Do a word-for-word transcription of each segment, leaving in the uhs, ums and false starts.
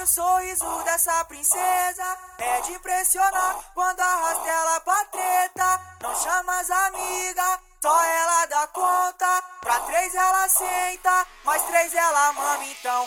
o sorriso dessa princesa é de impressionar. Quando arrasta ela pra treta, não chama as amigas, só ela dá conta. Pra três ela senta, mais três ela mama então.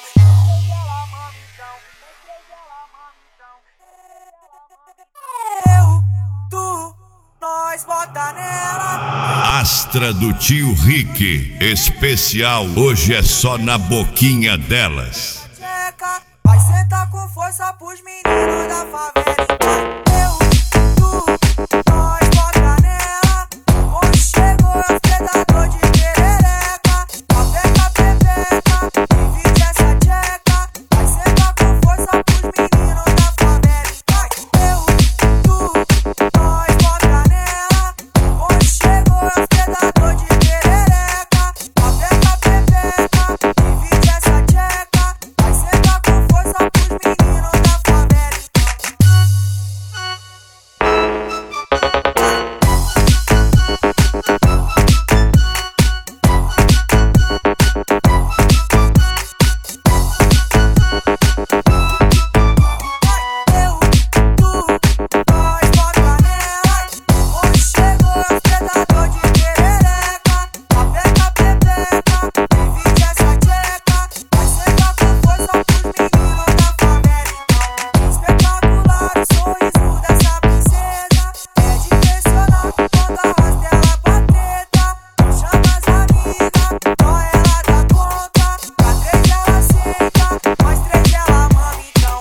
Eu, tu, nós bota nela. Astra do tio Rick, especial, hoje é só na boquinha delas. Vai sentar com força pros meninos da favela. Eu, tu, nós bota nela. Onde chegou é os predador de perereca. Aperta, pepeca, divide essa tcheca. Vai sentar com força pros meninos da favela. Eu, tu, nós bota nela. Onde chegou é os predador de perereca. Aperta, pepeca, divide essa tcheca. Vai sentar com força pros meninos da favela. Eu, tu, nós bota nela. Onde chegou é os predador de perereca. Aperta, pepeca, divide essa tcheca. Vai sentar com força pros meninos da favela. Espetacular o sorriso dessa princesa é de impressionar. Quando arrasta ela pra treta, não chama as amigas, só ela dá conta. Pra três ela senta, mais três ela mama então.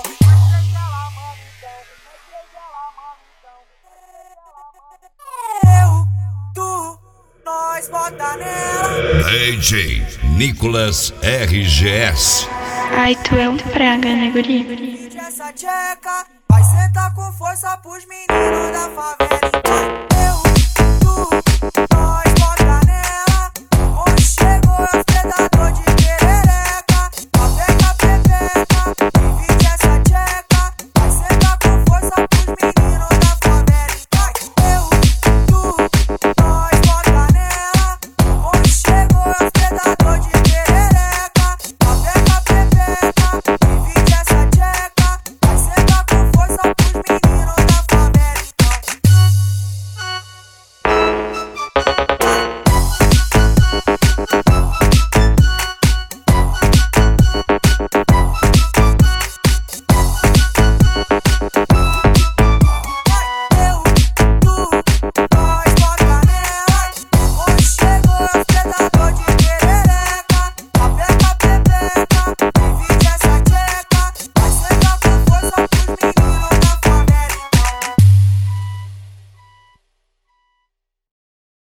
Eu, tu, nós bota nela. D J Nicolas R G S. Ai, tu é um praga, né, guri? Divide essa tcheca, vai sentar com força pros meninos da favela. Eu, tu, nós